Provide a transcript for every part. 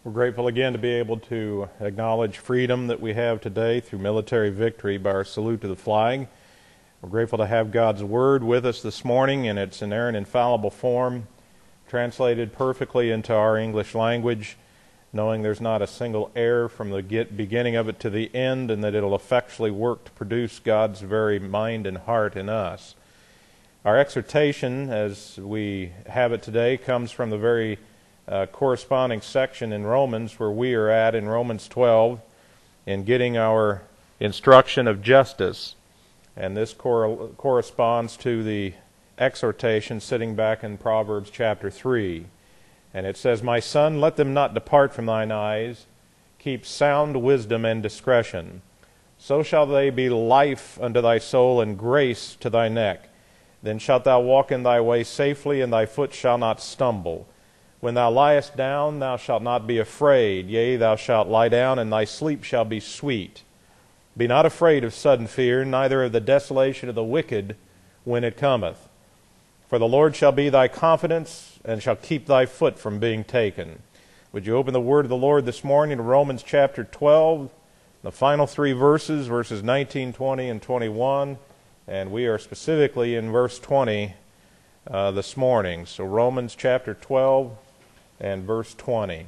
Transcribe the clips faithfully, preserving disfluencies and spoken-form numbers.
We're grateful again to be able to acknowledge freedom that we have today through military victory by our salute to the flag. We're grateful to have God's Word with us this morning in its inerrant, infallible form, translated perfectly into our English language, knowing there's not a single error from the get beginning of it to the end, and that it'll effectually work to produce God's very mind and heart in us. Our exhortation, as we have it today, comes from the very Uh, corresponding section in Romans where we are at in Romans twelve in getting our instruction of justice. And this cor- corresponds to the exhortation sitting back in Proverbs chapter three. And it says, "My son, let them not depart from thine eyes. Keep sound wisdom and discretion. So shall they be life unto thy soul and grace to thy neck. Then shalt thou walk in thy way safely, and thy foot shall not stumble. When thou liest down, thou shalt not be afraid. Yea, thou shalt lie down, and thy sleep shall be sweet. Be not afraid of sudden fear, neither of the desolation of the wicked when it cometh. For the Lord shall be thy confidence, and shall keep thy foot from being taken." Would you open the word of the Lord this morning to Romans chapter twelve, the final three verses, verses nineteen, twenty, and twenty-one. And we are specifically in verse twenty uh, this morning. So Romans chapter twelve, and verse twenty.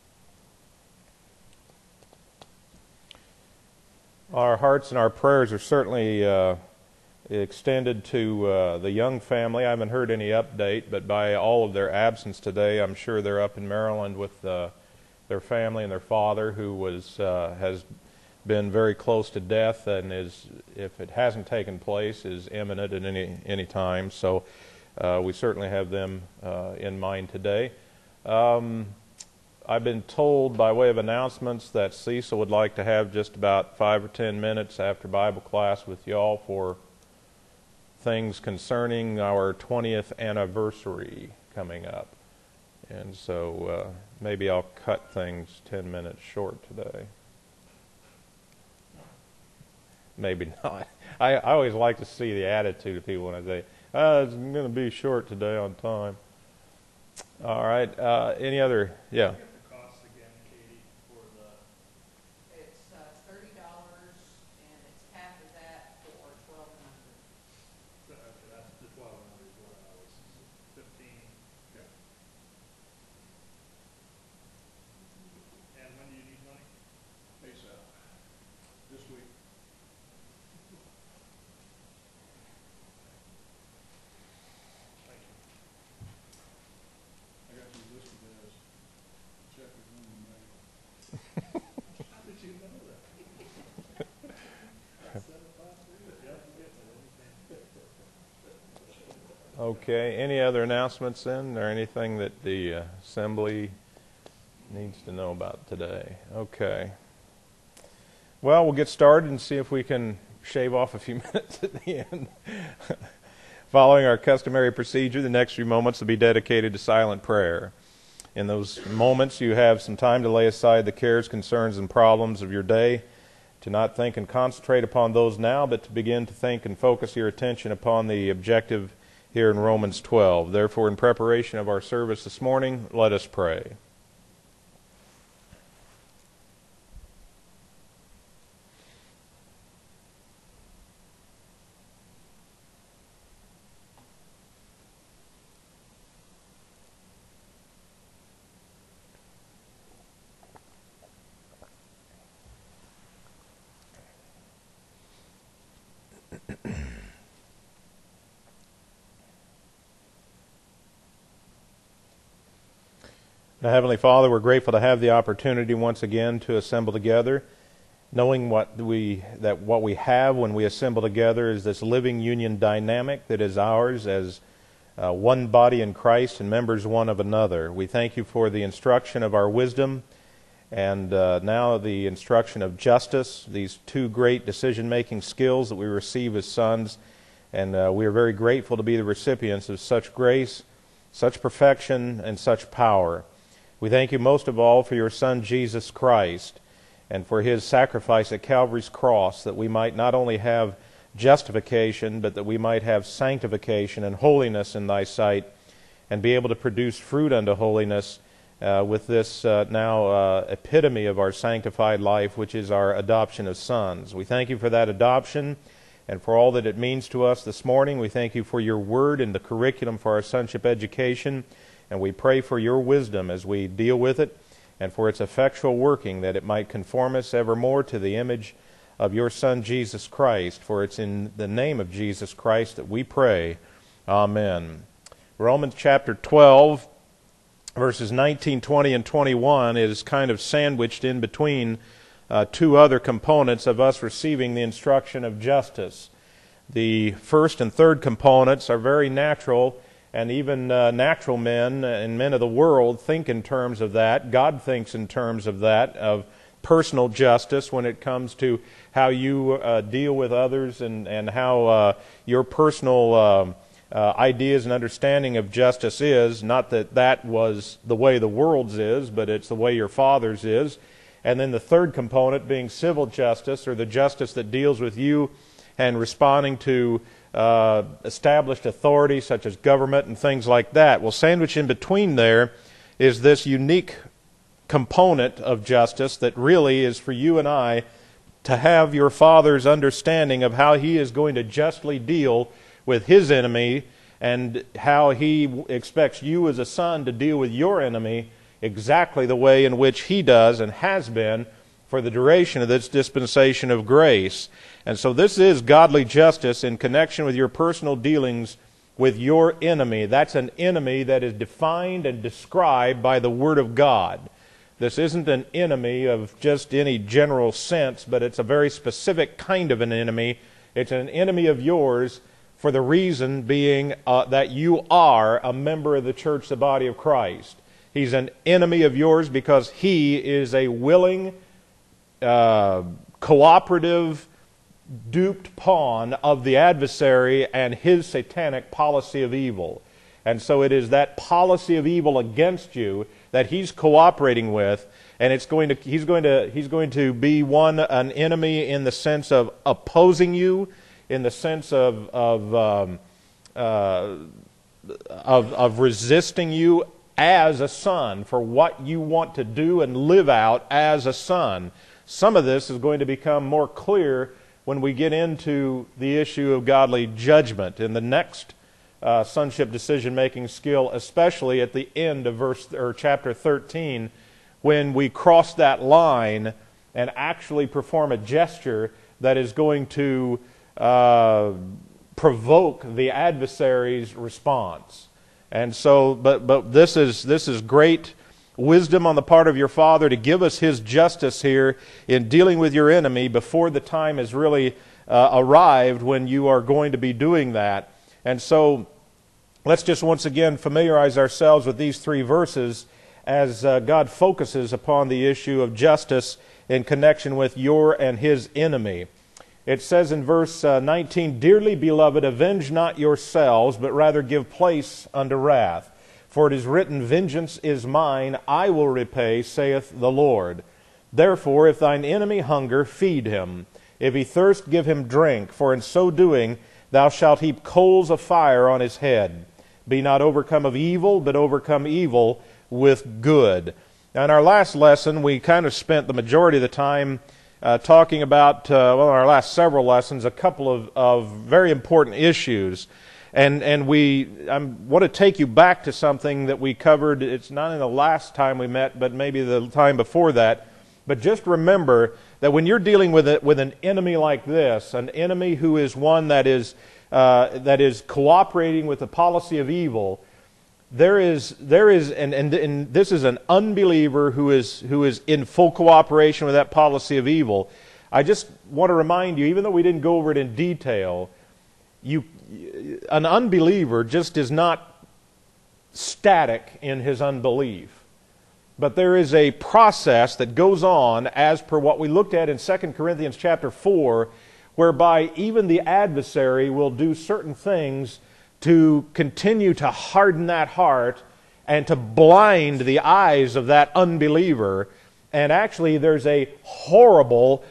Our hearts and our prayers are certainly uh, extended to uh, the Young family. I haven't heard any update, but by all of their absence today, I'm sure they're up in Maryland with uh, their family and their father, who was uh, has been very close to death, and is, if it hasn't taken place, is imminent at any any time. So uh, we certainly have them uh, in mind today. Um, I've been told by way of announcements that Cecil would like to have just about five or ten minutes after Bible class with y'all for things concerning our twentieth anniversary coming up. And so uh, maybe I'll cut things ten minutes short today. Maybe not. I, I always like to see the attitude of people when I say, oh, it's going to be short today on time. All right. Uh, any other? Yeah. The cost again, Katie, for the. It's uh, thirty dollars, and it's half of that for twelve hundred. Okay, that's the twelve hundred is what I was. Fifteen. Yeah. And when do you need money? ASAP. This week. Thank you. I got you listed as check is in the mail. How did you know that? That's seven five three. Yeah, I'm getting it. Anything. Okay. Any other announcements then, or anything that the uh, assembly needs to know about today? Okay. Well, we'll get started and see if we can shave off a few minutes at the end. Following our customary procedure, the next few moments will be dedicated to silent prayer. In those moments, you have some time to lay aside the cares, concerns, and problems of your day, to not think and concentrate upon those now, but to begin to think and focus your attention upon the objective here in Romans twelve. Therefore, in preparation of our service this morning, let us pray. Now, Heavenly Father, we're grateful to have the opportunity once again to assemble together, knowing what we that what we have when we assemble together is this living union dynamic that is ours as uh, one body in Christ and members one of another. We thank you for the instruction of our wisdom and uh, now the instruction of justice, these two great decision-making skills that we receive as sons, and uh, we are very grateful to be the recipients of such grace, such perfection, and such power. We thank you most of all for your Son, Jesus Christ, and for his sacrifice at Calvary's cross, that we might not only have justification, but that we might have sanctification and holiness in thy sight, and be able to produce fruit unto holiness uh, with this uh, now uh, epitome of our sanctified life, which is our adoption of sons. We thank you for that adoption and for all that it means to us this morning. We thank you for your word and the curriculum for our sonship education, and we pray for your wisdom as we deal with it, and for its effectual working, that it might conform us evermore to the image of your Son, Jesus Christ. For it's in the name of Jesus Christ that we pray. Amen. Romans chapter twelve, verses nineteen, twenty, and twenty-one is kind of sandwiched in between uh, two other components of us receiving the instruction of justice. The first and third components are very natural, and even uh, natural men and men of the world think in terms of that. God thinks in terms of that, of personal justice when it comes to how you uh, deal with others, and, and how uh, your personal uh, uh, ideas and understanding of justice is. Not that that was the way the world's is, but it's the way your Father's is. And then the third component being civil justice, or the justice that deals with you and responding to Uh, established authority such as government and things like that. Well, sandwiched in between there is this unique component of justice that really is for you and I to have your Father's understanding of how He is going to justly deal with His enemy, and how He expects you as a son to deal with your enemy exactly the way in which He does and has been for the duration of this dispensation of grace. And so this is godly justice in connection with your personal dealings with your enemy. That's an enemy that is defined and described by the Word of God. This isn't an enemy of just any general sense, but it's a very specific kind of an enemy. It's an enemy of yours for the reason being uh, that you are a member of the church, the body of Christ. He's an enemy of yours because he is a willing, uh, cooperative, duped pawn of the adversary and his satanic policy of evil. And so it is that policy of evil against you that he's cooperating with, and it's going to he's going to he's going to be one an enemy in the sense of opposing you, in the sense of of um, uh, of, of resisting you as a son for what you want to do and live out as a son. Some of this is going to become more clear when we get into the issue of godly judgment in the next uh, sonship decision-making skill, especially at the end of verse or chapter thirteen, when we cross that line and actually perform a gesture that is going to uh, provoke the adversary's response. And so, but but this is this is great wisdom on the part of your Father to give us His justice here in dealing with your enemy before the time has really uh, arrived when you are going to be doing that. And so let's just once again familiarize ourselves with these three verses as uh, God focuses upon the issue of justice in connection with your and his enemy. It says in verse uh, nineteen, "Dearly beloved, avenge not yourselves, but rather give place unto wrath. For it is written, Vengeance is mine, I will repay, saith the Lord. Therefore, if thine enemy hunger, feed him. If he thirst, give him drink. For in so doing, thou shalt heap coals of fire on his head. Be not overcome of evil, but overcome evil with good." Now, in our last lesson, we kind of spent the majority of the time uh, talking about, uh, well, in our last several lessons, a couple of, of very important issues. And and we I want to take you back to something that we covered. It's not in the last time we met, but maybe the time before that. But just remember that when you're dealing with it with an enemy like this, an enemy who is one that is uh, that is cooperating with the policy of evil, there is there is and, and and this is an unbeliever who is who is in full cooperation with that policy of evil. I just want to remind you, even though we didn't go over it in detail, you. An unbeliever just is not static in his unbelief. But there is a process that goes on as per what we looked at in Second Corinthians chapter four, whereby even the adversary will do certain things to continue to harden that heart and to blind the eyes of that unbeliever. And actually there's a horrible,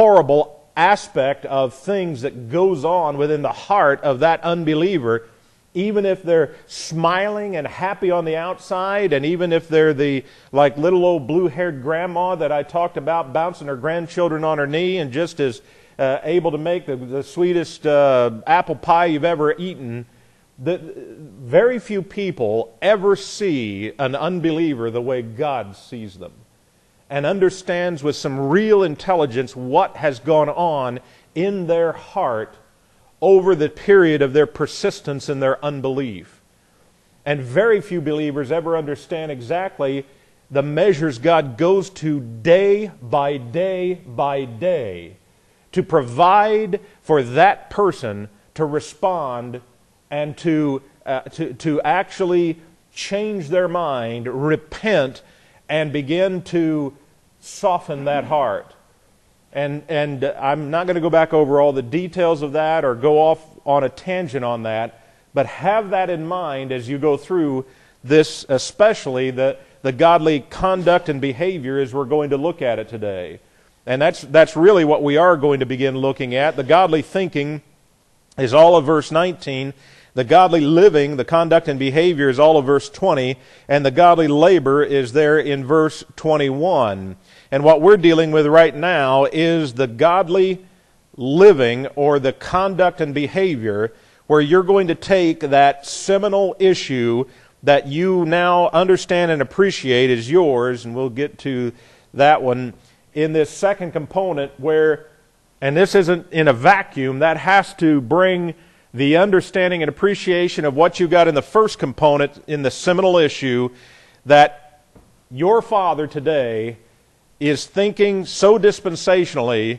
horrible aspect of things that goes on within the heart of that unbeliever even if they're smiling and happy on the outside, and even if they're the like little old blue-haired grandma that I talked about, bouncing her grandchildren on her knee and just as uh, able to make the, the sweetest uh, apple pie you've ever eaten, the, very few people ever see an unbeliever the way God sees them and understands with some real intelligence what has gone on in their heart over the period of their persistence in their unbelief. And very few believers ever understand exactly the measures God goes to day by day by day to provide for that person to respond and to, uh, to, to actually change their mind, repent, and begin to soften that heart. And, and I'm not going to go back over all the details of that or go off on a tangent on that, but have that in mind as you go through this, especially the, the godly conduct and behavior as we're going to look at it today. And that's, that's really what we are going to begin looking at. The godly thinking is all of verse nineteen. The godly living, the conduct and behavior, is all of verse twenty. And the godly labor is there in verse twenty-one. And what we're dealing with right now is the godly living, or the conduct and behavior, where you're going to take that seminal issue that you now understand and appreciate is yours, and we'll get to that one in this second component where, and this isn't in a vacuum, that has to bring the understanding and appreciation of what you got in the first component in the seminal issue, that your Father today is thinking so dispensationally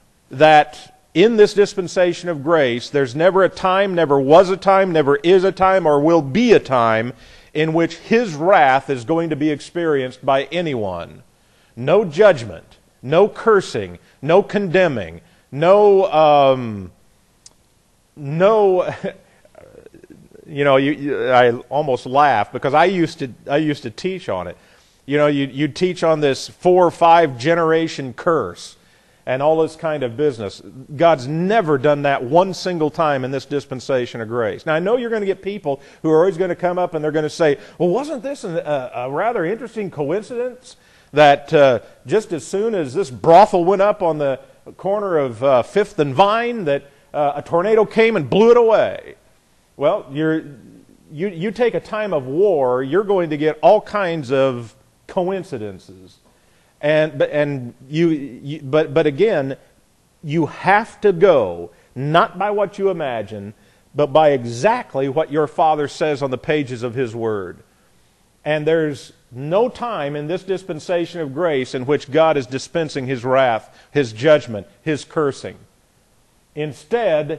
that in this dispensation of grace, there's never a time, never was a time, never is a time, or will be a time in which His wrath is going to be experienced by anyone. No judgment, no cursing, no condemning, no, um, no, you know, you, you, I almost laugh because I used to, I used to teach on it. You know, you you teach on this four or five generation curse and all this kind of business. God's never done that one single time in this dispensation of grace. Now, I know you're going to get people who are always going to come up and they're going to say, well, wasn't this a, a rather interesting coincidence that uh, just as soon as this brothel went up on the corner of uh, Fifth and Vine that uh, a tornado came and blew it away? Well, you're, you, you take a time of war, you're going to get all kinds of coincidences, and but and you, you but but again, you have to go not by what you imagine, but by exactly what your Father says on the pages of His Word. And there's no time in this dispensation of grace in which God is dispensing His wrath, His judgment, His cursing. Instead,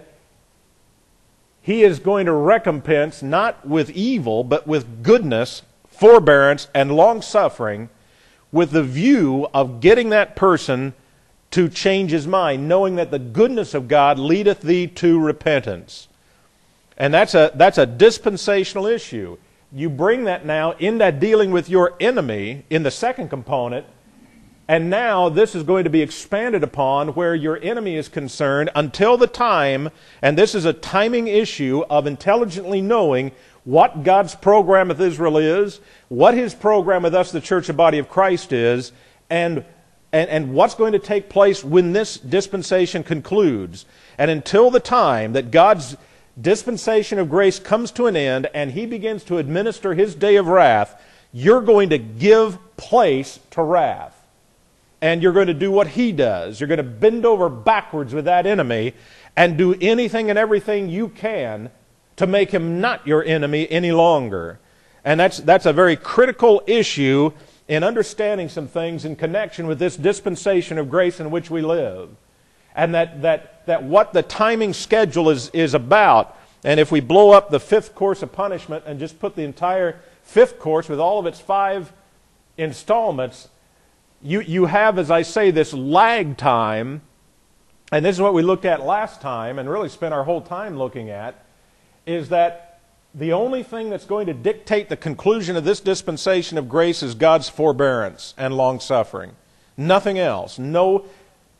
He is going to recompense not with evil, but with goodness, forbearance, and long-suffering, with the view of getting that person to change his mind, knowing that the goodness of God leadeth thee to repentance. And that's a, that's a dispensational issue. You bring that now into dealing with your enemy in the second component, and now this is going to be expanded upon where your enemy is concerned until the time, and this is a timing issue of intelligently knowing what God's program with Israel is, what His program with us, the church and body of Christ, is, and, and, and what's going to take place when this dispensation concludes. And until the time that God's dispensation of grace comes to an end and He begins to administer His day of wrath, you're going to give place to wrath. And you're going to do what He does. You're going to bend over backwards with that enemy and do anything and everything you can to make him not your enemy any longer. And that's, that's a very critical issue in understanding some things in connection with this dispensation of grace in which we live. And that, that, that what the timing schedule is, is about. And if we blow up the fifth course of punishment and just put the entire fifth course with all of its five installments, you, you have, as I say, this lag time. And this is what we looked at last time and really spent our whole time looking at, is that the only thing that's going to dictate the conclusion of this dispensation of grace is God's forbearance and long-suffering. Nothing else. No,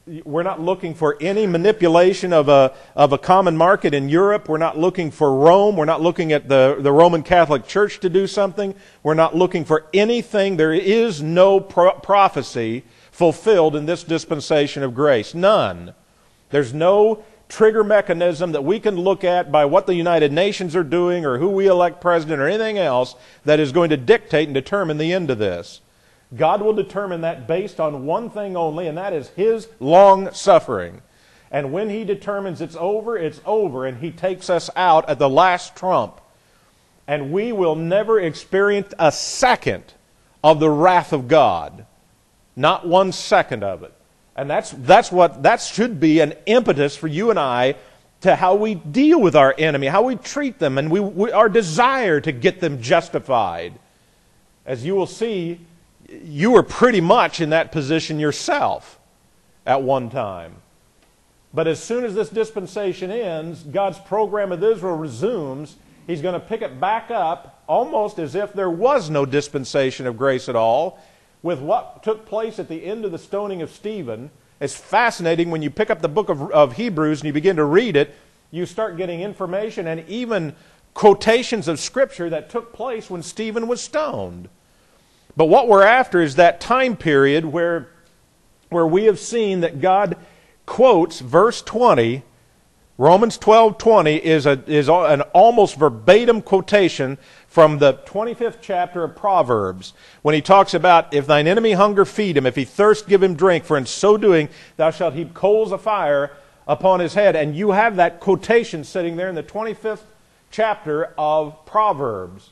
we're not looking for any manipulation of a, of a common market in Europe. We're not looking for Rome. We're not looking at the, the Roman Catholic Church to do something. We're not looking for anything. There is no pro- prophecy fulfilled in this dispensation of grace. None. There's no trigger mechanism that we can look at by what the United Nations are doing or who we elect president or anything else that is going to dictate and determine the end of this. God will determine that based on one thing only, and that is His long suffering. And when He determines it's over, it's over, and He takes us out at the last trump. And we will never experience a second of the wrath of God. Not one second of it. And that's that's what that should be an impetus for you and I to how we deal with our enemy, how we treat them, and we, we our desire to get them justified. As you will see, you were pretty much in that position yourself at one time. But as soon as this dispensation ends, God's program with Israel resumes. He's going to pick it back up almost as if there was no dispensation of grace at all, with what took place at the end of the stoning of Stephen. It's fascinating when you pick up the book of, of Hebrews and you begin to read it, you start getting information and even quotations of Scripture that took place when Stephen was stoned. But what we're after is that time period where, where we have seen that God quotes verse twenty. Romans twelve twenty is, a, is an almost verbatim quotation from the twenty-fifth chapter of Proverbs, when he talks about, if thine enemy hunger, feed him. If he thirst, give him drink. For in so doing, thou shalt heap coals of fire upon his head. And you have that quotation sitting there in the twenty-fifth chapter of Proverbs.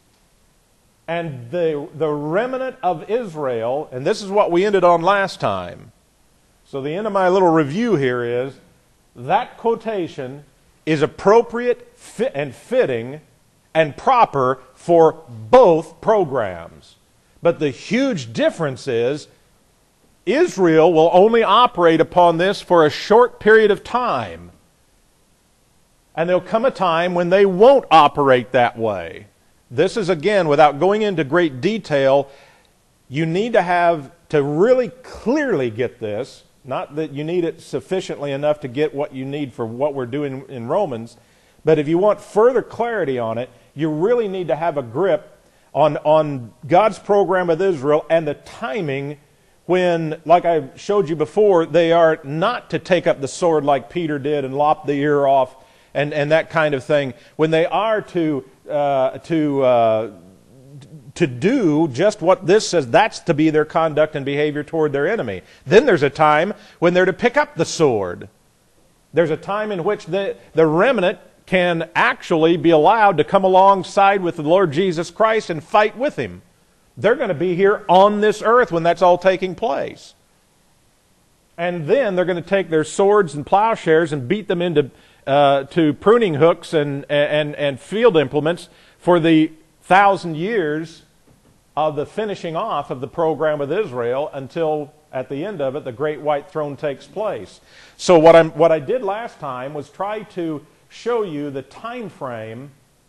And the, the remnant of Israel, and this is what we ended on last time. So the end of my little review here is, that quotation is appropriate fit and fitting and proper for both programs. But the huge difference is Israel will only operate upon this for a short period of time. And there'll come a time when they won't operate that way. This is, again, without going into great detail, you need to have to really clearly get this. Not that you need it sufficiently enough to get what you need for what we're doing in Romans, but if you want further clarity on it, you really need to have a grip on, on God's program with Israel and the timing when, like I showed you before, they are not to take up the sword like Peter did and lop the ear off and, and that kind of thing. When they are to, uh, to, uh, to do just what this says, that's to be their conduct and behavior toward their enemy. Then there's a time when they're to pick up the sword. There's a time in which the, the remnant can actually be allowed to come alongside with the Lord Jesus Christ and fight with Him. They're going to be here on this earth when that's all taking place. And then they're going to take their swords and plowshares and beat them into uh, to pruning hooks and, and, and field implements for the thousand years of the finishing off of the program with Israel until at the end of it the great white throne takes place. So what, I'm, what I did last time was try to show you the time frame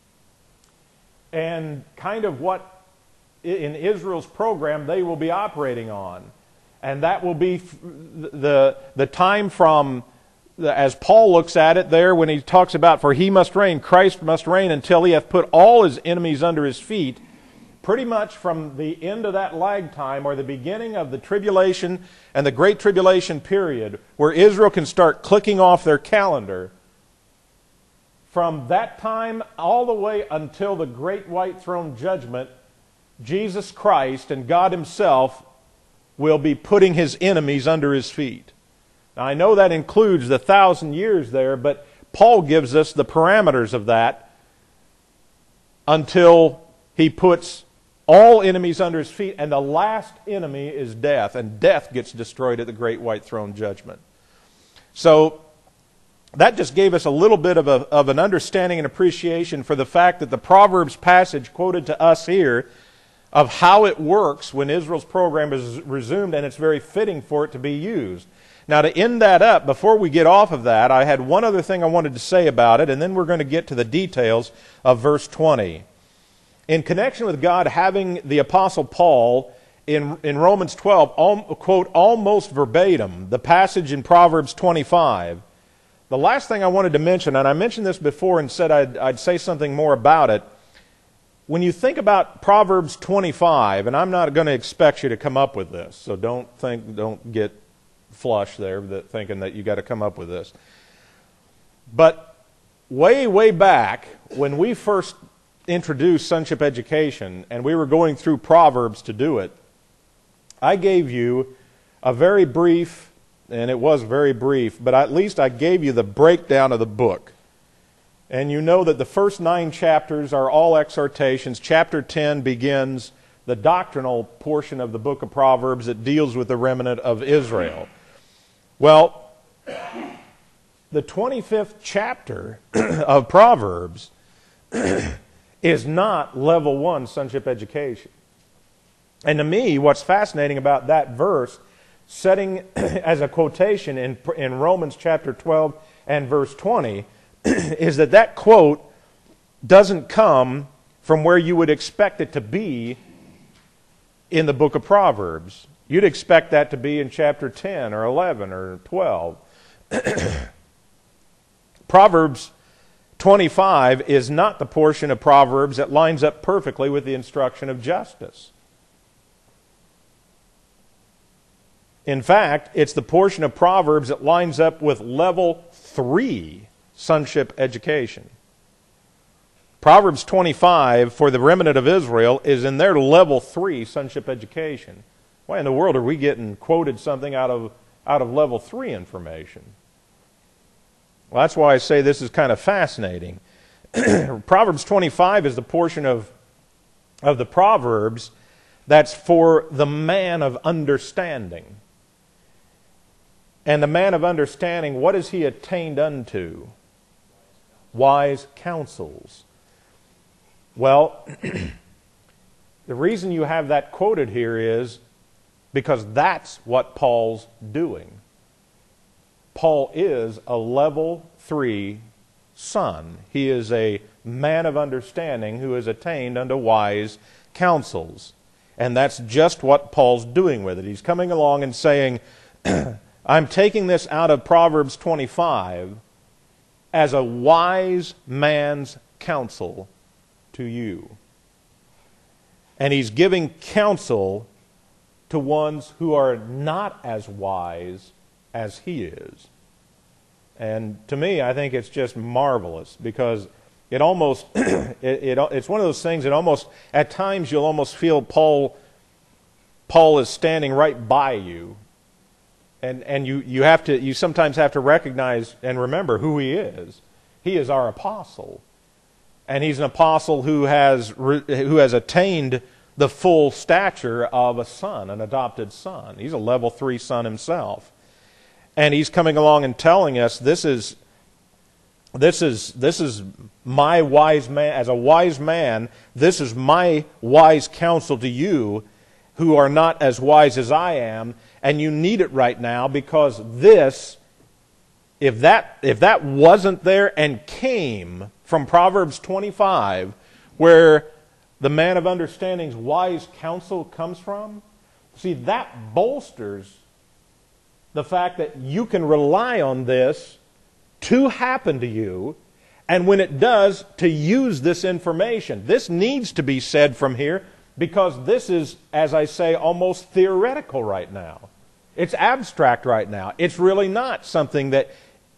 and kind of what in Israel's program they will be operating on. And that will be the, the time from, as Paul looks at it there when he talks about, for he must reign, Christ must reign until he hath put all his enemies under his feet. Pretty much from the end of that lag time or the beginning of the tribulation and the great tribulation period where Israel can start clicking off their calendar. From that time all the way until the great white throne judgment, Jesus Christ and God Himself will be putting His enemies under His feet. Now I know that includes the thousand years there, but Paul gives us the parameters of that until He puts all enemies under His feet, and the last enemy is death, and death gets destroyed at the great white throne judgment. So that just gave us a little bit of, a, of an understanding and appreciation for the fact that the Proverbs passage quoted to us here of how it works when Israel's program is resumed, and it's very fitting for it to be used. Now, to end that up, before we get off of that, I had one other thing I wanted to say about it, and then we're going to get to the details of verse twenty. In connection with God having the Apostle Paul in, in Romans twelve, al, quote, almost verbatim, the passage in Proverbs twenty-five. The last thing I wanted to mention, and I mentioned this before and said I'd, I'd say something more about it. When you think about Proverbs twenty-five, and I'm not going to expect you to come up with this, so don't think, don't get flush there that thinking that you got to come up with this. But way, way back when we first introduced sonship education, and we were going through Proverbs to do it, I gave you a very brief, and it was very brief, but at least I gave you the breakdown of the book. And you know that the first nine chapters are all exhortations. Chapter ten begins the doctrinal portion of the book of Proverbs that deals with the remnant of Israel. Well, the twenty-fifth chapter of Proverbs is not level one sonship education. And to me, what's fascinating about that verse, setting as a quotation in, in Romans chapter twelve and verse twenty, is that that quote doesn't come from where you would expect it to be in the book of Proverbs. You'd expect that to be in chapter ten or eleven or twelve. Proverbs twenty-five is not the portion of Proverbs that lines up perfectly with the instruction of justice. In fact, it's the portion of Proverbs that lines up with level three sonship education. Proverbs twenty-five, for the remnant of Israel, is in their level three sonship education. Why in the world are we getting quoted something out of, out of level three information? Well, that's why I say this is kind of fascinating. Proverbs twenty-five is the portion of, of the Proverbs that's for the man of understanding. And the man of understanding, what has he attained unto? Wise counsels. Well, the reason you have that quoted here is because that's what Paul's doing. Paul is a level three son. He is a man of understanding who has attained unto wise counsels. And that's just what Paul's doing with it. He's coming along and saying, I'm taking this out of Proverbs twenty-five as a wise man's counsel to you. And he's giving counsel to ones who are not as wise as he is. And to me, I think it's just marvelous because it almost, it, it, it's one of those things that almost, at times you'll almost feel Paul, Paul is standing right by you. And, and you, you, have to, you sometimes have to recognize and remember who he is. He is our apostle. And he's an apostle who has, who has attained the full stature of a son, an adopted son. He's a level three son himself. And he's coming along and telling us this is, this is, this is my wise man, as a wise man, this is my wise counsel to you who are not as wise as I am. And you need it right now because this, if that, if that wasn't there and came from Proverbs twenty-five, where the man of understanding's wise counsel comes from, see, that bolsters the fact that you can rely on this to happen to you, and when it does, to use this information. This needs to be said from here because this is, as I say, almost theoretical right now. It's abstract right now. It's really not something that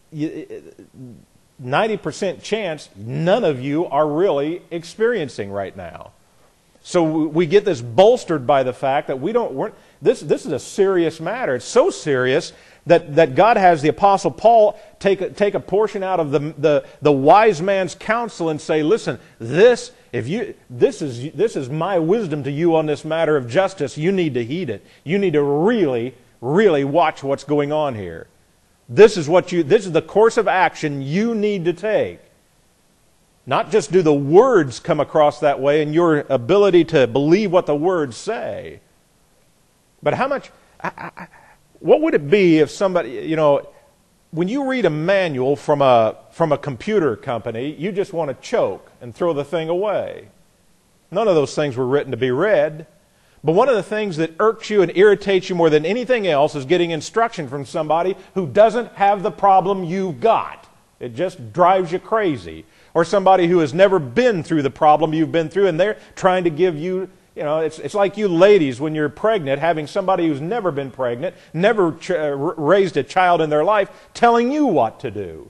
ninety percent chance none of you are really experiencing right now. So we get this bolstered by the fact that we don't, we're, this, this is a serious matter. It's so serious that, that God has the Apostle Paul take a, take a portion out of the, the, the wise man's counsel and say, listen, this, if you, this is, this is my wisdom to you on this matter of justice. You need to heed it. You need to really, really watch what's going on here. This is what you, this is the course of action you need to take. Not just do the words come across that way and your ability to believe what the words say. But how much, I, I, what would it be if somebody, you know, when you read a manual from a, from a computer company, you just want to choke and throw the thing away. None of those things were written to be read. But one of the things that irks you and irritates you more than anything else is getting instruction from somebody who doesn't have the problem you've got. It just drives you crazy. Or somebody who has never been through the problem you've been through, and they're trying to give you, you know, it's, it's like you ladies when you're pregnant, having somebody who's never been pregnant, never ch- uh, raised a child in their life, telling you what to do.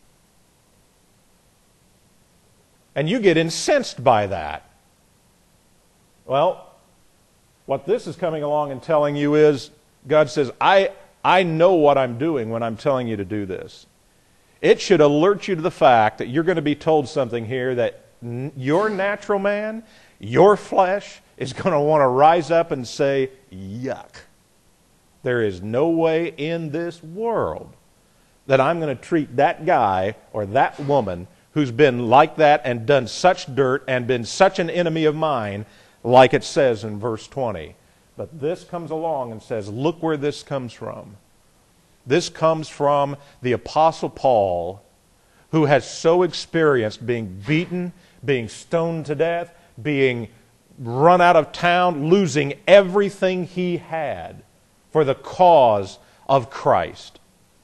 And you get incensed by that. Well, what this is coming along and telling you is, God says, I, I know what I'm doing when I'm telling you to do this. It should alert you to the fact that you're going to be told something here that n- your natural man, your flesh, is going to want to rise up and say, yuck. There is no way in this world that I'm going to treat that guy or that woman who's been like that and done such dirt and been such an enemy of mine, like it says in verse twenty. But this comes along and says, look where this comes from. This comes from the Apostle Paul, who has so experienced being beaten, being stoned to death, being run out of town, losing everything he had for the cause of Christ.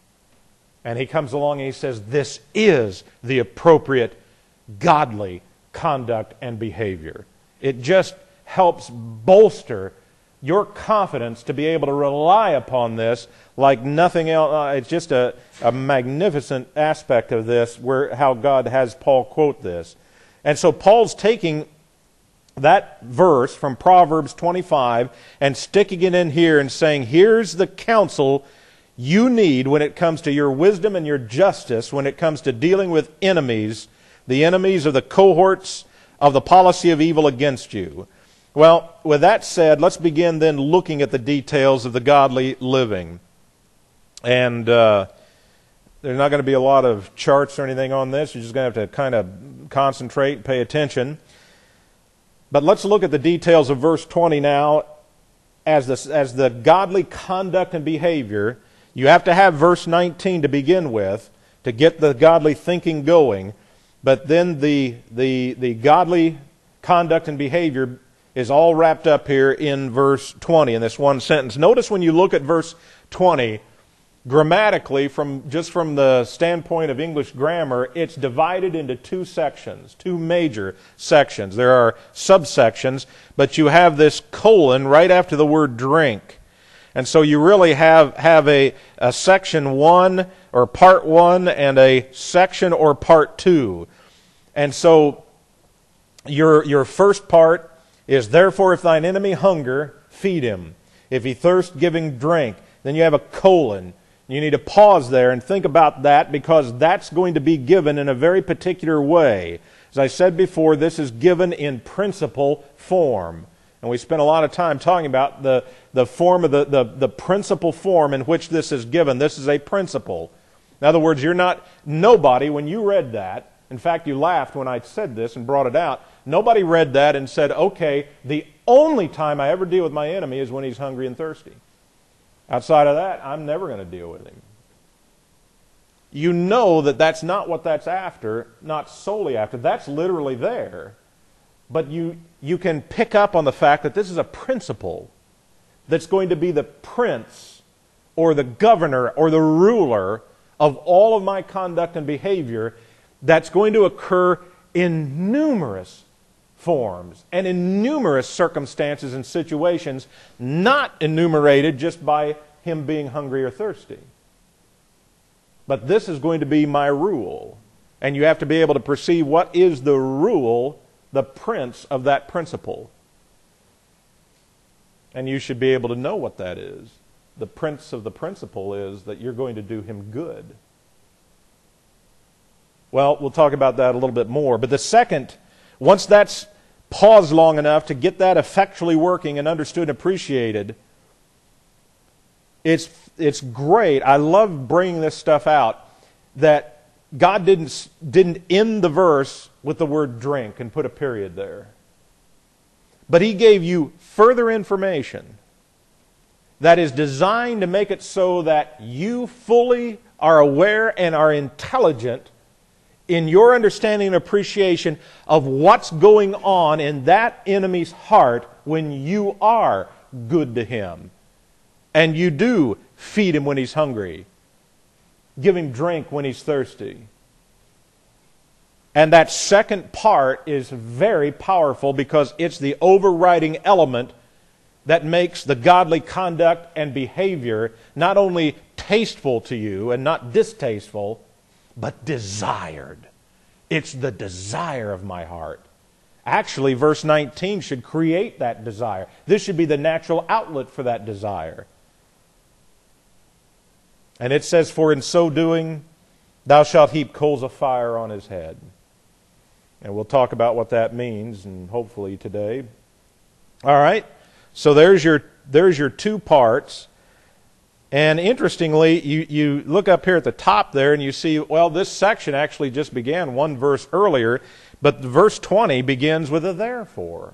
And he comes along and he says, this is the appropriate godly conduct and behavior. It just helps bolster your confidence to be able to rely upon this like nothing else. Uh, it's just a, a magnificent aspect of this, where how God has Paul quote this. And so Paul's taking that verse from Proverbs twenty-five and sticking it in here and saying, here's the counsel you need when it comes to your wisdom and your justice, when it comes to dealing with enemies, the enemies of the cohorts of the policy of evil against you. Well, with that said, let's begin then looking at the details of the godly living. And uh, there's not going to be a lot of charts or anything on this. You're just going to have to kind of concentrate, pay attention. But let's look at the details of verse twenty now as the, as the godly conduct and behavior. You have to have verse nineteen to begin with to get the godly thinking going. But then the, the, the godly conduct and behavior is all wrapped up here in verse twenty, in this one sentence. Notice when you look at verse twenty, grammatically, from just from the standpoint of English grammar, it's divided into two sections, two major sections. There are subsections, but you have this colon right after the word drink. And so you really have, have a, a section one, or part one, and a section or part two. And so your, your first part is, therefore if thine enemy hunger, feed him. If he thirst, give him drink. Then you have a colon. You need to pause there and think about that, because that's going to be given in a very particular way. As I said before, this is given in principle form. And we spent a lot of time talking about the, the form of the, the, the principle form in which this is given. This is a principle. In other words, you're not, nobody, when you read that, in fact, you laughed when I said this and brought it out. Nobody read that and said, okay, the only time I ever deal with my enemy is when he's hungry and thirsty. Outside of that, I'm never going to deal with him. You know that that's not what that's after, not solely after. That's literally there. But you, you can pick up on the fact that this is a principle that's going to be the prince or the governor or the ruler of all of my conduct and behavior, that's going to occur in numerous forms and in numerous circumstances and situations, not enumerated just by him being hungry or thirsty. But this is going to be my rule. And you have to be able to perceive what is the rule, the prince of that principle. And you should be able to know what that is. The prince of the principle is that you're going to do him good. Well, we'll talk about that a little bit more. But the second, once that's paused long enough to get that effectually working and understood and appreciated, it's, it's great. I love bringing this stuff out, that God didn't, didn't end the verse with the word drink and put a period there. But He gave you further information that is designed to make it so that you fully are aware and are intelligent in your understanding and appreciation of what's going on in that enemy's heart when you are good to him. And you do feed him when he's hungry. Give him drink when he's thirsty. And that second part is very powerful because it's the overriding element that makes the godly conduct and behavior not only tasteful to you and not distasteful, but desired. It's the desire of my heart. Actually, verse nineteen should create that desire. This should be the natural outlet for that desire. And it says, for in so doing, thou shalt heap coals of fire on his head. And we'll talk about what that means, and hopefully today. All right, so there's your there's your two parts. And interestingly, you, you look up here at the top there and you see, well, this section actually just began one verse earlier, but verse twenty begins with a therefore.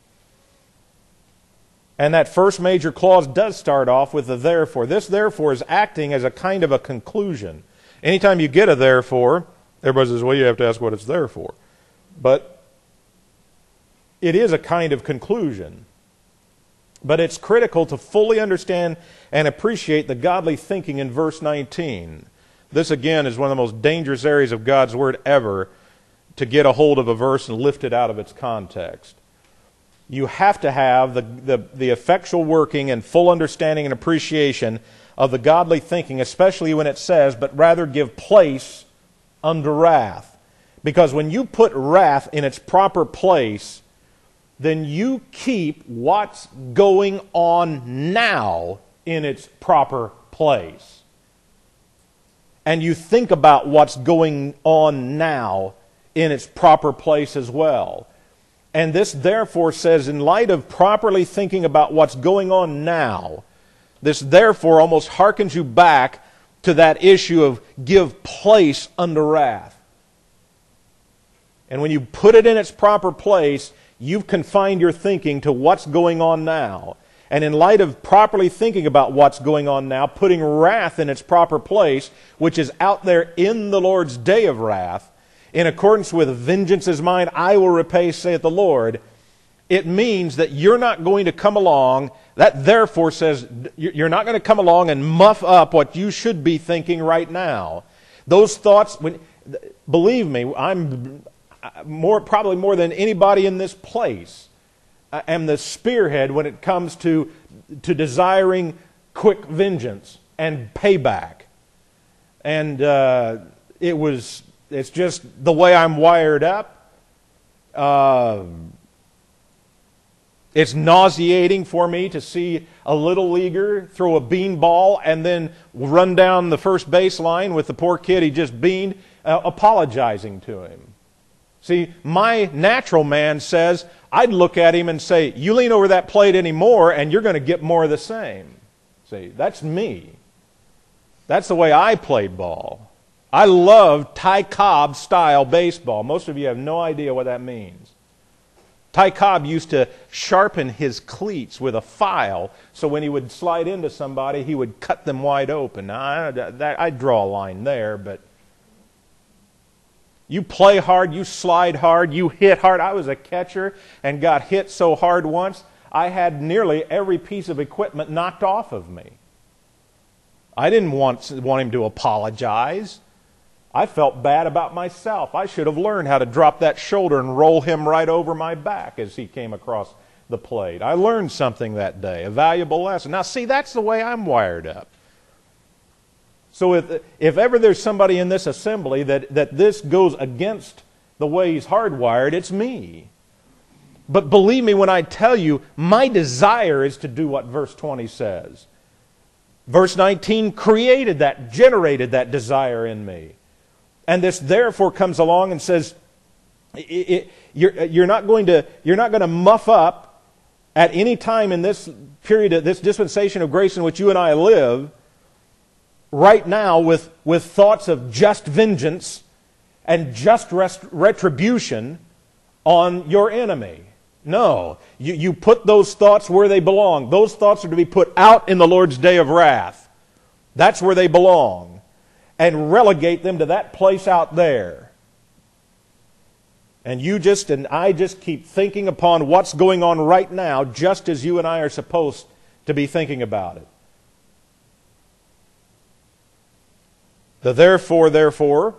And that first major clause does start off with the therefore. This therefore is acting as a kind of a conclusion. Anytime you get a therefore, everybody says, well, you have to ask what it's there for. But it is a kind of conclusion. But it's critical to fully understand and appreciate the godly thinking in verse nineteen. This, again, is one of the most dangerous areas of God's Word ever, to get a hold of a verse and lift it out of its context. You have to have the, the, the effectual working and full understanding and appreciation of the godly thinking, especially when it says, but rather give place unto wrath. Because when you put wrath in its proper place, then you keep what's going on now in its proper place. And you think about what's going on now in its proper place as well. And this therefore says, in light of properly thinking about what's going on now, this therefore almost harkens you back to that issue of give place unto wrath. And when you put it in its proper place, you've confined your thinking to what's going on now. And in light of properly thinking about what's going on now, putting wrath in its proper place, which is out there in the Lord's day of wrath, in accordance with vengeance is mine, I will repay, saith the Lord, it means that you're not going to come along, that therefore says you're not going to come along and muff up what you should be thinking right now. Those thoughts, when, believe me, I'm more probably more than anybody in this place, I am the spearhead when it comes to, to desiring quick vengeance and payback. And uh, it was, it's just the way I'm wired up. Uh, it's nauseating for me to see a little leaguer throw a beanball and then run down the first baseline with the poor kid he just beaned, uh, apologizing to him. See, my natural man says, I'd look at him and say, you lean over that plate anymore and you're going to get more of the same. See, that's me. That's the way I played ball. I love Ty Cobb style baseball. Most of you have no idea what that means. Ty Cobb used to sharpen his cleats with a file so when he would slide into somebody, he would cut them wide open. Now, I, that, I draw a line there, but you play hard, you slide hard, you hit hard. I was a catcher and got hit so hard once, I had nearly every piece of equipment knocked off of me. I didn't want, want him to apologize. I felt bad about myself. I should have learned how to drop that shoulder and roll him right over my back as he came across the plate. I learned something that day, a valuable lesson. Now, see, that's the way I'm wired up. So if, if ever there's somebody in this assembly that, that this goes against the way he's hardwired, it's me. But believe me when I tell you, my desire is to do what verse twenty says. Verse nineteen created that, generated that desire in me. And this therefore comes along and says, it, it, you're, you're not going to, you're not going to muff up at any time in this period, of this dispensation of grace in which you and I live, right now with, with thoughts of just vengeance and just rest, retribution on your enemy. No, you, you put those thoughts where they belong. Those thoughts are to be put out in the Lord's day of wrath. That's where they belong. And relegate them to that place out there. And you just and I just keep thinking upon what's going on right now, just as you and I are supposed to be thinking about it. The therefore, therefore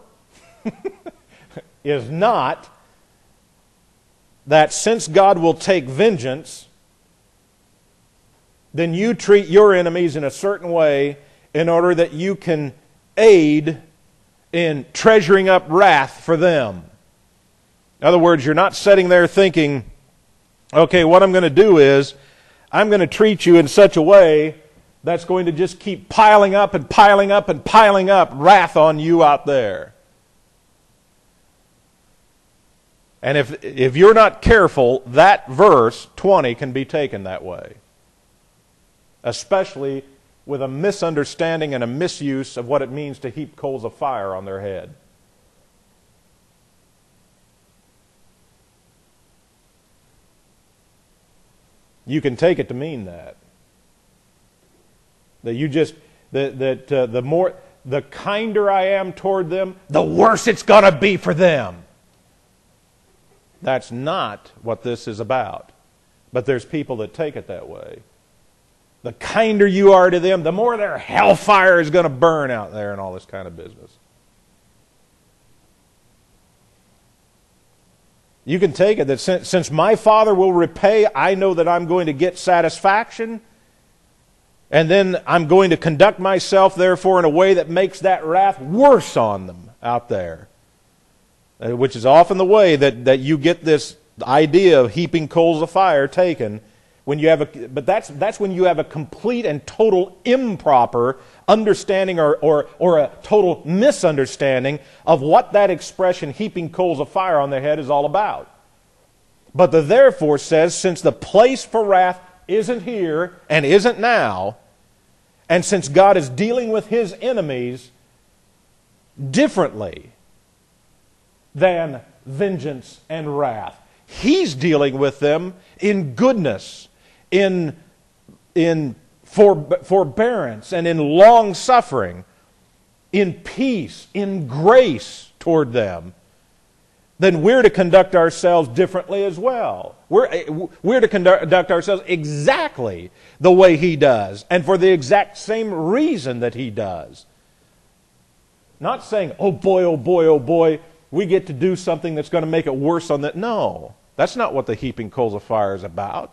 is not that since God will take vengeance, then you treat your enemies in a certain way in order that you can aid in treasuring up wrath for them. In other words, you're not sitting there thinking, okay, what I'm going to do is I'm going to treat you in such a way that's going to just keep piling up and piling up and piling up wrath on you out there. And if if you're not careful, that verse twenty can be taken that way. Especially with a misunderstanding and a misuse of what it means to heap coals of fire on their head. You can take it to mean that. That you just, that, that uh, the more, the kinder I am toward them, the worse it's going to be for them. That's not what this is about. But there's people that take it that way. The kinder you are to them, the more their hellfire is going to burn out there and all this kind of business. You can take it that since, since my Father will repay, I know that I'm going to get satisfaction. And then I'm going to conduct myself, therefore, in a way that makes that wrath worse on them out there. Uh, which is often the way that, that you get this idea of heaping coals of fire taken. When you have a, but that's, that's when you have a complete and total improper understanding or, or, or a total misunderstanding of what that expression, heaping coals of fire on their head, is all about. But the therefore says, since the place for wrath isn't here and isn't now, and since God is dealing with His enemies differently than vengeance and wrath, He's dealing with them in goodness, in, in for, forbearance, and in long suffering, in peace, in grace toward them, then we're to conduct ourselves differently as well. We're, we're to conduct ourselves exactly the way He does, and for the exact same reason that He does. Not saying, oh boy, oh boy, oh boy, we get to do something that's going to make it worse on that. No, that's not what the heaping coals of fire is about.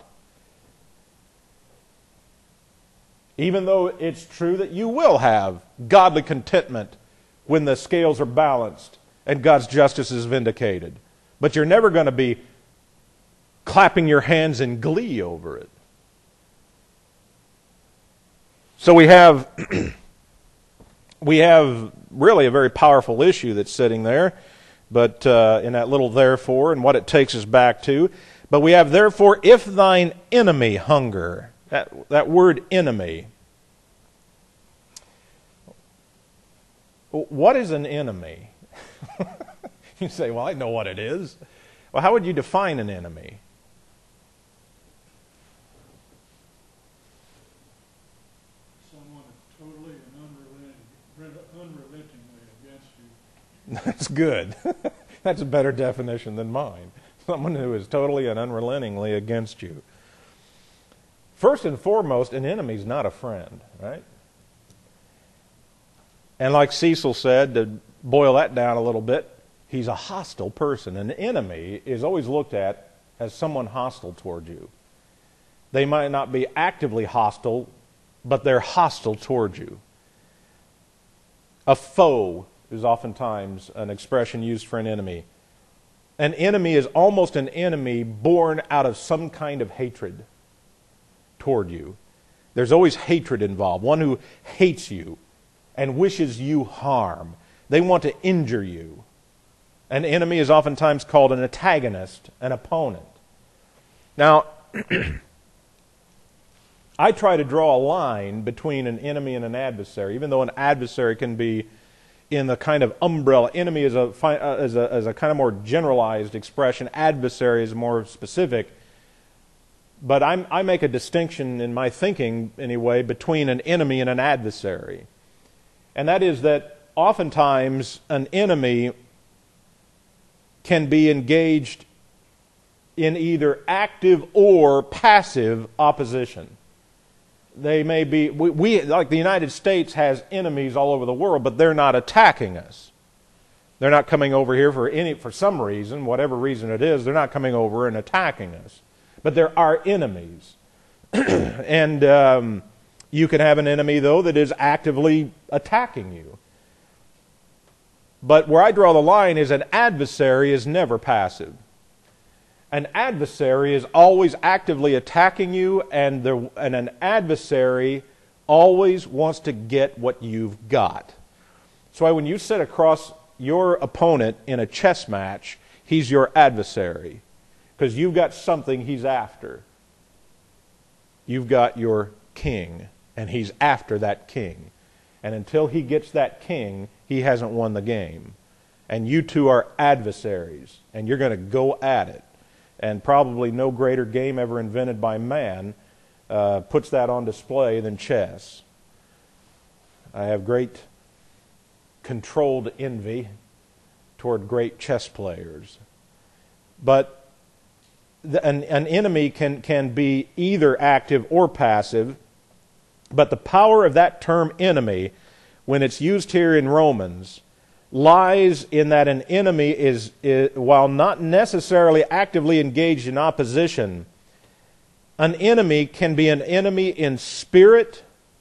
Even though it's true that you will have godly contentment when the scales are balanced and God's justice is vindicated. But you're never going to be clapping your hands in glee over it. So we have, we have really a very powerful issue that's sitting there, but uh, in that little therefore and what it takes us back to. But we have, therefore, if thine enemy hunger. That, that word enemy. What is an enemy? You say, well, I know what it is. Well, how would you define an enemy? Someone totally and unrelenting, unrelentingly against you. That's good. That's a better definition than mine. Someone who is totally and unrelentingly against you. First and foremost, an enemy is not a friend, right? And like Cecil said, to boil that down a little bit, he's a hostile person. An enemy is always looked at as someone hostile toward you. They might not be actively hostile, but they're hostile toward you. A foe is oftentimes an expression used for an enemy. An enemy is almost an enemy born out of some kind of hatred toward you. There's always hatred involved. One who hates you and wishes you harm. They want to injure you. An enemy is oftentimes called an antagonist, an opponent. Now, I try to draw a line between an enemy and an adversary, even though an adversary can be in the kind of umbrella. Enemy is a, is a, is a kind of more generalized expression. Adversary is more specific. But I'm, I make a distinction in my thinking, anyway, between an enemy and an adversary. And that is that oftentimes an enemy can be engaged in either active or passive opposition. They may be, we, we, like the United States has enemies all over the world, but they're not attacking us. They're not coming over here for any, for some reason, whatever reason it is, they're not coming over and attacking us. But there are enemies. and um, you can have an enemy, though, that is actively attacking you. But where I draw the line is an adversary is never passive. An adversary is always actively attacking you, and, the, and an adversary always wants to get what you've got. That's why when you sit across your opponent in a chess match, he's your adversary, because you've got something he's after. You've got your king, and he's after that king. And until he gets that king, he hasn't won the game. And you two are adversaries, and you're going to go at it. And probably no greater game ever invented by man uh, puts that on display than chess. I have great controlled envy toward great chess players. But the, an, an enemy can, can be either active or passive, but the power of that term enemy, when it's used here in Romans, lies in that an enemy is, is, while not necessarily actively engaged in opposition, an enemy can be an enemy in spirit.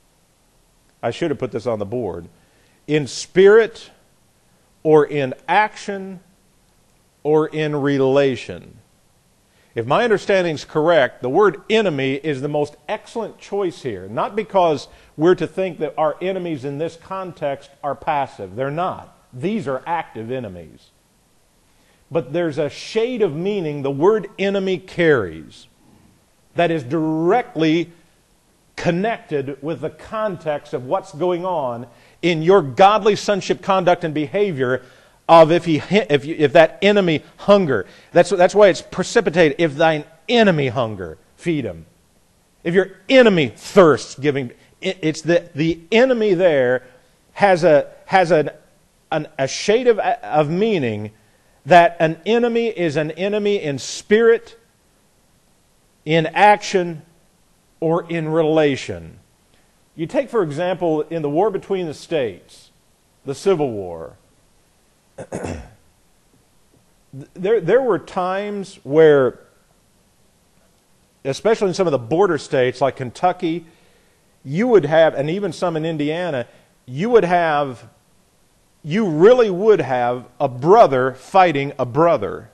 I should have put this on the board. In spirit, or in action, or in relation. If my understanding is correct, the word enemy is the most excellent choice here. Not because we're to think that our enemies in this context are passive. They're not. These are active enemies. But there's a shade of meaning the word enemy carries that is directly connected with the context of what's going on in your godly sonship conduct and behavior of if he if you, if that enemy hunger. That's that's why it's precipitated. If thine enemy hunger, feed him. If your enemy thirsts, give him. It, it's the the enemy there has a has an An, a shade of, of meaning that an enemy is an enemy in spirit, in action, or in relation. You take, for example, in the war between the states, the Civil War, there, there were times where, especially in some of the border states like Kentucky, you would have, and even some in Indiana, you would have You really would have a brother fighting a brother.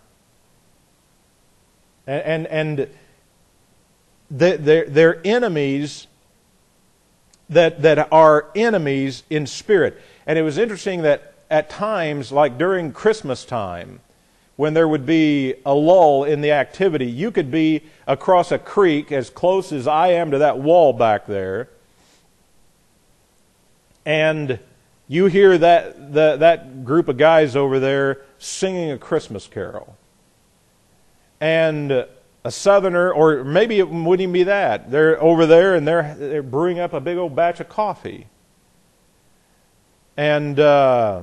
And, and, and they're, they're enemies that, that are enemies in spirit. And it was interesting that at times, like during Christmas time, when there would be a lull in the activity, you could be across a creek as close as I am to that wall back there, and you hear that, that that group of guys over there singing a Christmas carol. And a southerner, or maybe it wouldn't even be that, they're over there and they're, they're brewing up a big old batch of coffee. And uh,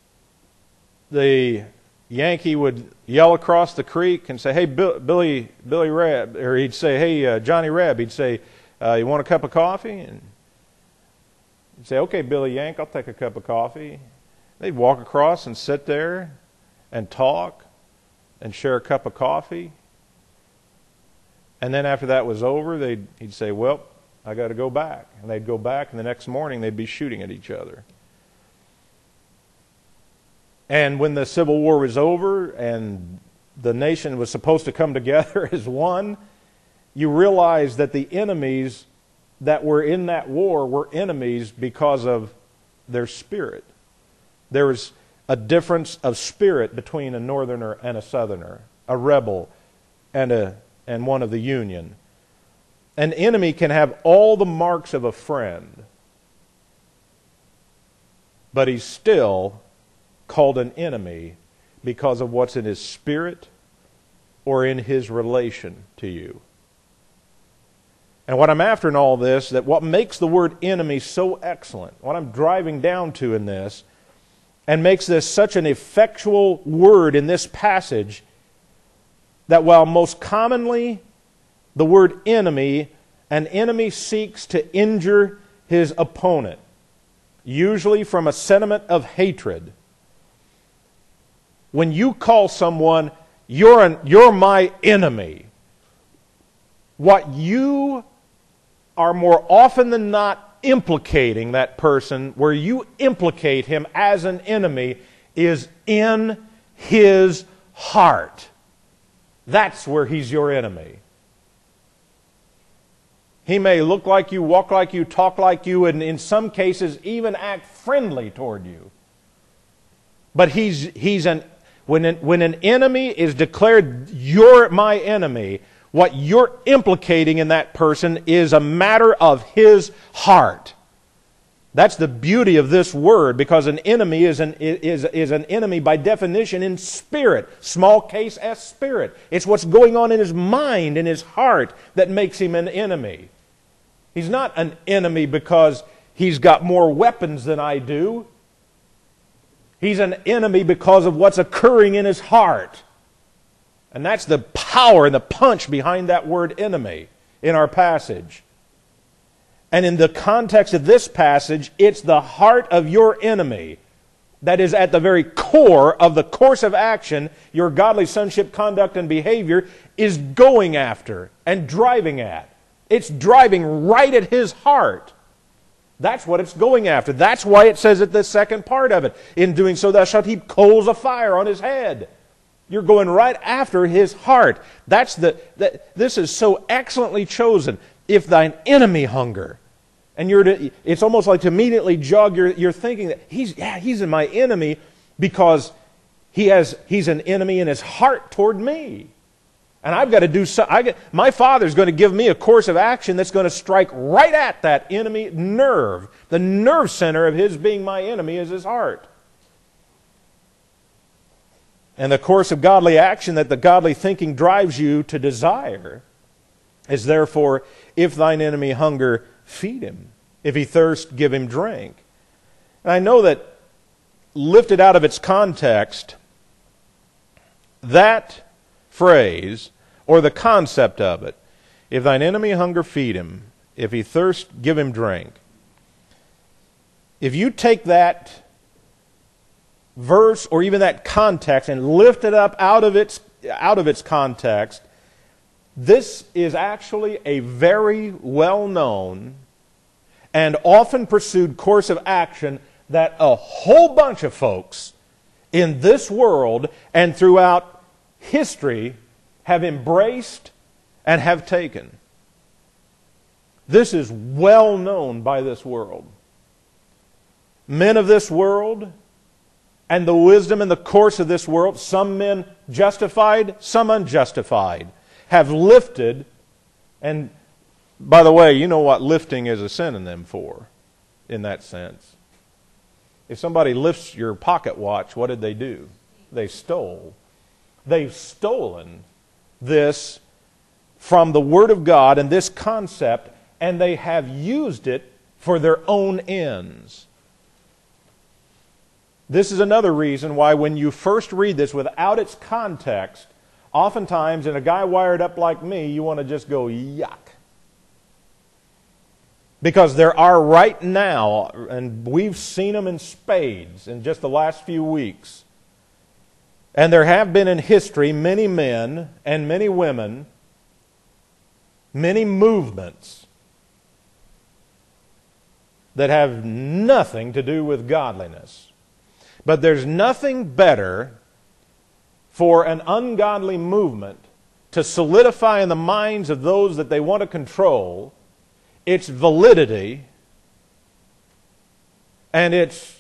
the Yankee would yell across the creek and say, "Hey, Bill, Billy, Billy Reb," or he'd say, "Hey, uh, Johnny Reb," he'd say, uh, "You want a cup of coffee?" And you'd say, "Okay, Billy Yank, I'll take a cup of coffee." They'd walk across and sit there and talk and share a cup of coffee. And then after that was over, they'd, he'd say, "Well, I got to go back." And they'd go back, and the next morning they'd be shooting at each other. And when the Civil War was over and the nation was supposed to come together as one, you realize that the enemies that were in that war were enemies because of their spirit. There was a difference of spirit between a northerner and a southerner, a rebel and a and one of the Union. An enemy can have all the marks of a friend, but he's still called an enemy because of what's in his spirit or in his relation to you. And what I'm after in all this, that what makes the word enemy so excellent, what I'm driving down to in this, and makes this such an effectual word in this passage that while most commonly the word enemy, an enemy seeks to injure his opponent, usually from a sentiment of hatred. When you call someone, you're, an, you're my enemy, what you are more often than not implicating that person, where you implicate him as an enemy, is in his heart. That's where he's your enemy. He may look like you, walk like you, talk like you, and in some cases even act friendly toward you. But he's, he's an, when an, when an enemy is declared, you're my enemy, what you're implicating in that person is a matter of his heart. That's the beauty of this word, because an enemy is an, is, is an enemy by definition in spirit. Small case S, spirit. It's what's going on in his mind, in his heart, that makes him an enemy. He's not an enemy because he's got more weapons than I do. He's an enemy because of what's occurring in his heart. And that's the power and the punch behind that word enemy in our passage. And in the context of this passage, it's the heart of your enemy that is at the very core of the course of action your godly sonship conduct and behavior is going after and driving at. It's driving right at his heart. That's what it's going after. That's why it says at the second part of it, in doing so thou shalt heap coals of fire on his head. You're going right after his heart. That's the, that, this is so excellently chosen. If thine enemy hunger, and you're to, it's almost like to immediately jog your, your thinking that he's, yeah, he's my enemy because he has, he's an enemy in his heart toward me. And I've got to do so. I get, my Father's going to give me a course of action that's going to strike right at that enemy nerve. The nerve center of his being my enemy is his heart. And the course of godly action that the godly thinking drives you to desire is therefore, if thine enemy hunger, feed him. If he thirst, give him drink. And I know that lifted out of its context, that phrase, or the concept of it, if thine enemy hunger, feed him. If he thirst, give him drink. If you take that verse or even that context and lift it up out of its out of its context, this is actually a very well-known and often pursued course of action that a whole bunch of folks in this world and throughout history have embraced and have taken. This is well known by this world. Men of this world and the wisdom and the course of this world, some men justified, some unjustified, have lifted, and by the way, you know what lifting is a synonym for in that sense. If somebody lifts your pocket watch, what did they do? They stole. They've stolen this from the Word of God and this concept, and they have used it for their own ends. This is another reason why when you first read this without its context, oftentimes in a guy wired up like me, you want to just go, yuck. Because there are right now, and we've seen them in spades in just the last few weeks, and there have been in history many men and many women, many movements that have nothing to do with godliness. But there's nothing better for an ungodly movement to solidify in the minds of those that they want to control its validity and its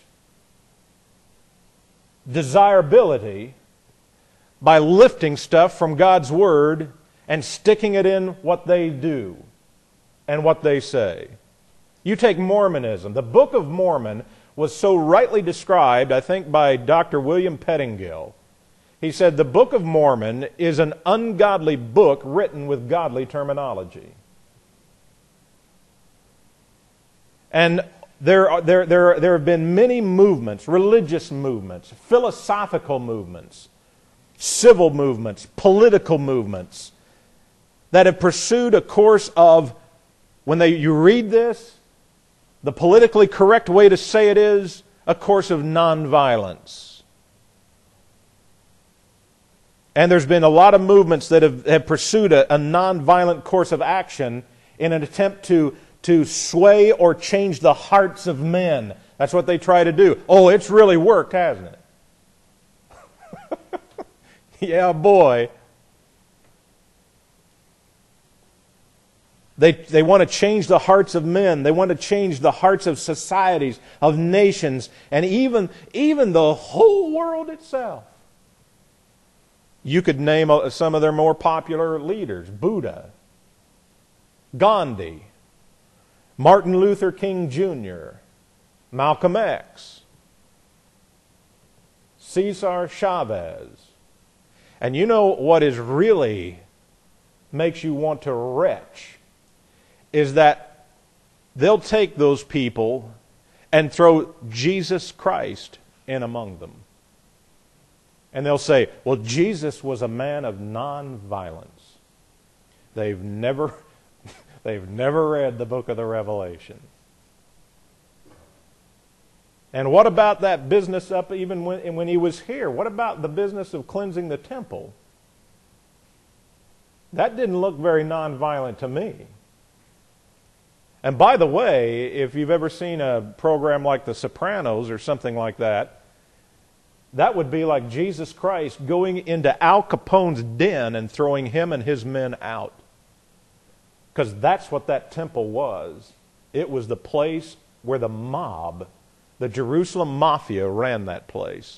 desirability by lifting stuff from God's Word and sticking it in what they do and what they say. You take Mormonism. The Book of Mormon was so rightly described, I think, by Doctor William Pettingill. He said, the Book of Mormon is an ungodly book written with godly terminology. And There, are, there, there, there have been many movements, religious movements, philosophical movements, civil movements, political movements that have pursued a course of, when they, you read this, the politically correct way to say it is a course of nonviolence. And there's been a lot of movements that have, have pursued a, a nonviolent course of action in an attempt to, to sway or change the hearts of men. That's what they try to do. Oh, it's really worked, hasn't it? Yeah, boy. They, they want to change the hearts of men. They want to change the hearts of societies, of nations, and even, even the whole world itself. You could name some of their more popular leaders: Buddha, Gandhi, Martin Luther King Junior, Malcolm X, Cesar Chavez. And you know what is really makes you want to retch is that they'll take those people and throw Jesus Christ in among them. And they'll say, well, Jesus was a man of nonviolence. They've never, they've never read the book of the Revelation. And what about that business up even when, when he was here? What about the business of cleansing the temple? That didn't look very nonviolent to me. And by the way, if you've ever seen a program like The Sopranos or something like that, that would be like Jesus Christ going into Al Capone's den and throwing him and his men out. Because that's what that temple was. It was the place where the mob, the Jerusalem Mafia, ran that place.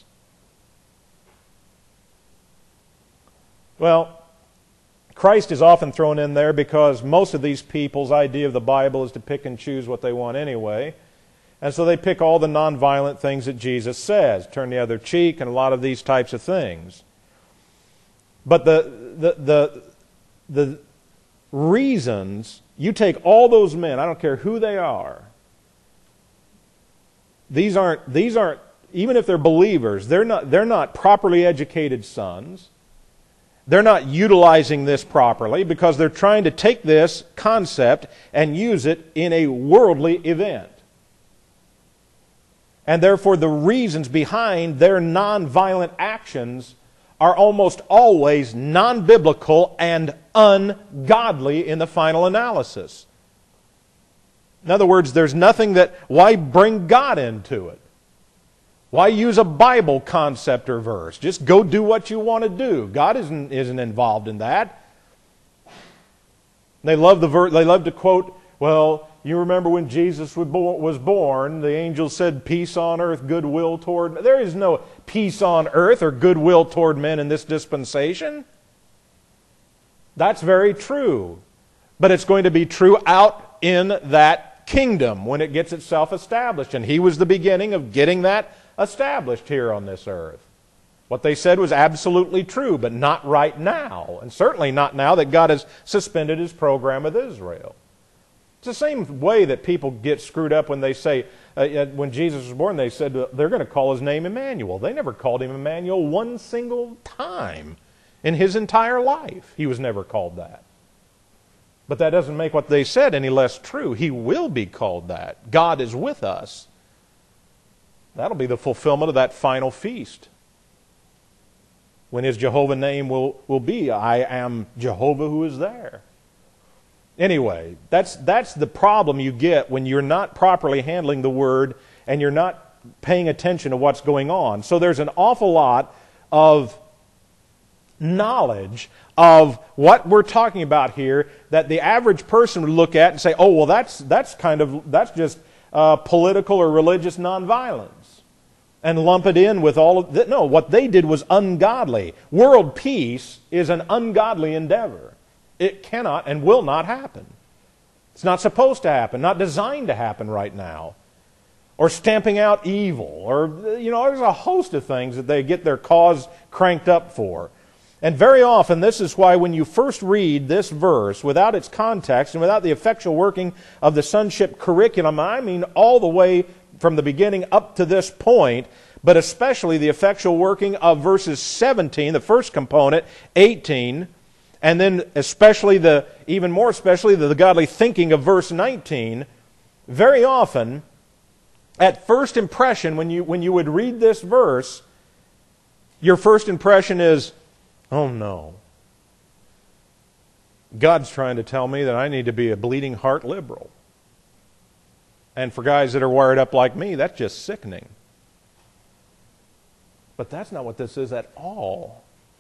Well, Christ is often thrown in there because most of these people's idea of the Bible is to pick and choose what they want anyway. And so they pick all the nonviolent things that Jesus says, turn the other cheek, and a lot of these types of things. But the the the, the reasons, you take all those men, I don't care who they are, these aren't these aren't even if they're believers, they're not they're not properly educated sons. They're not utilizing this properly because they're trying to take this concept and use it in a worldly event. And therefore the reasons behind their nonviolent actions are almost always non-biblical and ungodly in the final analysis. In other words, there's nothing that, why bring God into it? Why use a Bible concept or verse? Just go do what you want to do. God isn't, isn't involved in that. They love the ver- they love to quote, well, you remember when Jesus was born, the angel said, peace on earth, goodwill toward men. There is no peace on earth or goodwill toward men in this dispensation. That's very true. But it's going to be true out in that kingdom when it gets itself established. And He was the beginning of getting that established here on this earth. What they said was absolutely true, but not right now. And certainly not now that God has suspended His program with Israel. It's the same way that people get screwed up when they say, uh, when Jesus was born, they said uh, they're going to call His name Emmanuel. They never called Him Emmanuel one single time in His entire life. He was never called that. But that doesn't make what they said any less true. He will be called that. God is with us. That'll be the fulfillment of that final feast. When His Jehovah name will, will be, I am Jehovah who is there. Anyway, that's, that's the problem you get when you're not properly handling the Word and you're not paying attention to what's going on. So there's an awful lot of knowledge of what we're talking about here that the average person would look at and say, oh, well, that's, that's kind of, that's just uh, political or religious nonviolence. And lump it in with all of that. No, what they did was ungodly. World peace is an ungodly endeavor. It cannot and will not happen. It's not supposed to happen, not designed to happen right now. Or stamping out evil, or, you know, there's a host of things that they get their cause cranked up for. And very often, this is why when you first read this verse, without its context and without the effectual working of the sonship curriculum, I mean all the way from the beginning up to this point, but especially the effectual working of verses seventeen, the first component, eighteen, and then especially the, even more especially, the, the godly thinking of verse nineteen, very often, at first impression, when you, when you would read this verse, your first impression is, oh no, God's trying to tell me that I need to be a bleeding heart liberal. And for guys that are wired up like me, that's just sickening. But that's not what this is at all.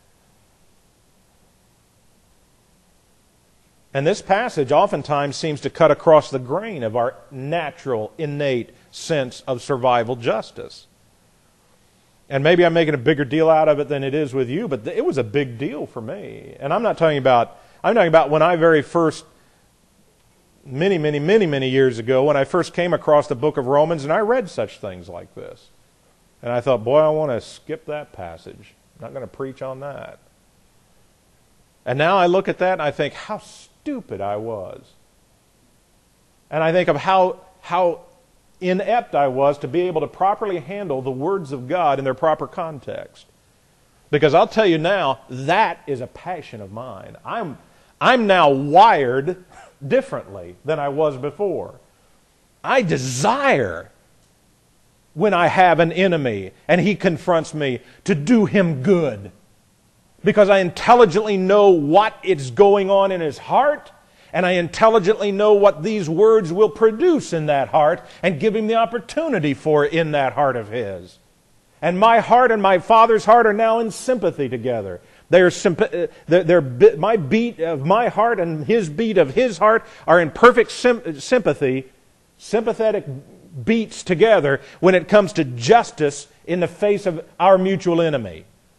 And this passage oftentimes seems to cut across the grain of our natural, innate sense of survival justice. And maybe I'm making a bigger deal out of it than it is with you, but it was a big deal for me. And I'm not talking about, I'm talking about when I very first, many, many, many, many years ago, when I first came across the book of Romans, and I read such things like this. And I thought, boy, I want to skip that passage. I'm not going to preach on that. And now I look at that and I think, how stupid I was. And I think of how, how inept I was to be able to properly handle the words of God in their proper context. Because I'll tell you now, that is a passion of mine. I'm, I'm now wired differently than I was before. I desire, when I have an enemy and he confronts me, to do him good. Because I intelligently know what is going on in his heart, and I intelligently know what these words will produce in that heart and give him the opportunity for in that heart of his. And my heart and my Father's heart are now in sympathy together. They are symp- they're, they're, my beat of my heart and his beat of his heart are in perfect sim- sympathy, sympathetic beats together when it comes to justice in the face of our mutual enemy.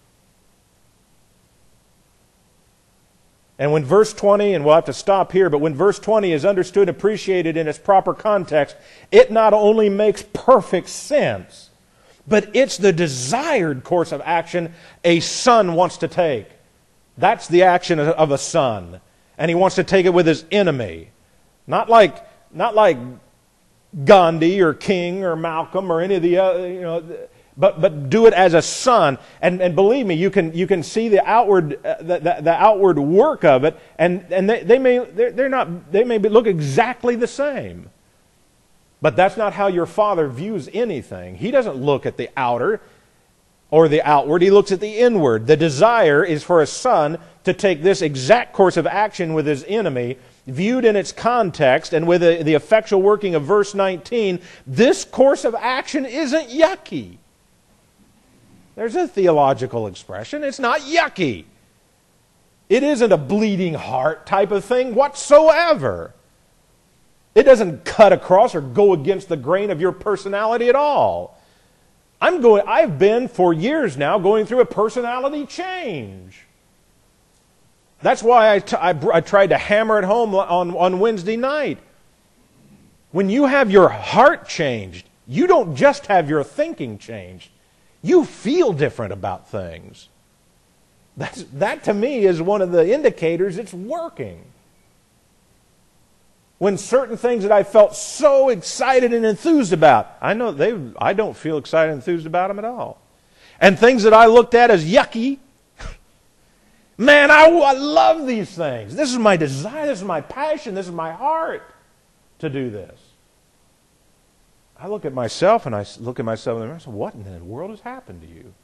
And when verse twenty, and we'll have to stop here, but when verse twenty is understood, appreciated in its proper context, it not only makes perfect sense, but it's the desired course of action a son wants to take. That's the action of a son. And he wants to take it with his enemy. Not like, not like Gandhi or King or Malcolm or any of the other, you know, but but do it as a son. And and believe me, you can you can see the outward uh, the, the, the outward work of it, and and they, they may they're, they're not they may look exactly the same. But that's not how your Father views anything. He doesn't look at the outer or the outward. He looks at the inward. The desire is for a son to take this exact course of action with his enemy, viewed in its context and with the, the effectual working of verse nineteen. This course of action isn't yucky. There's a theological expression. It's not yucky. It isn't a bleeding heart type of thing whatsoever. It doesn't cut across or go against the grain of your personality at all. I'm going, I've been for years now going through a personality change. That's why I, t- I, br- I tried to hammer it home on, on Wednesday night. When you have your heart changed, you don't just have your thinking changed. You feel different about things. That's, that to me is one of the indicators it's working. When certain things that I felt so excited and enthused about, I know they, I don't feel excited and enthused about them at all. And things that I looked at as yucky, man, I, I love these things. This is my desire, this is my passion, this is my heart to do this. I look at myself and I look at myself and I say, what in the world has happened to you?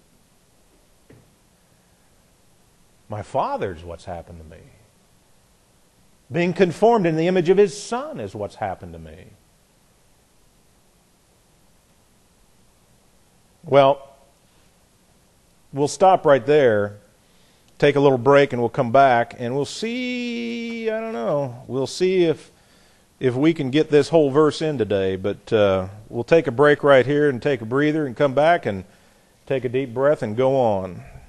My Father's what's happened to me. Being conformed in the image of His Son is what's happened to me. Well, we'll stop right there, take a little break, and we'll come back, and we'll see, I don't know, we'll see if if we can get this whole verse in today. But uh, we'll take a break right here and take a breather and come back and take a deep breath and go on.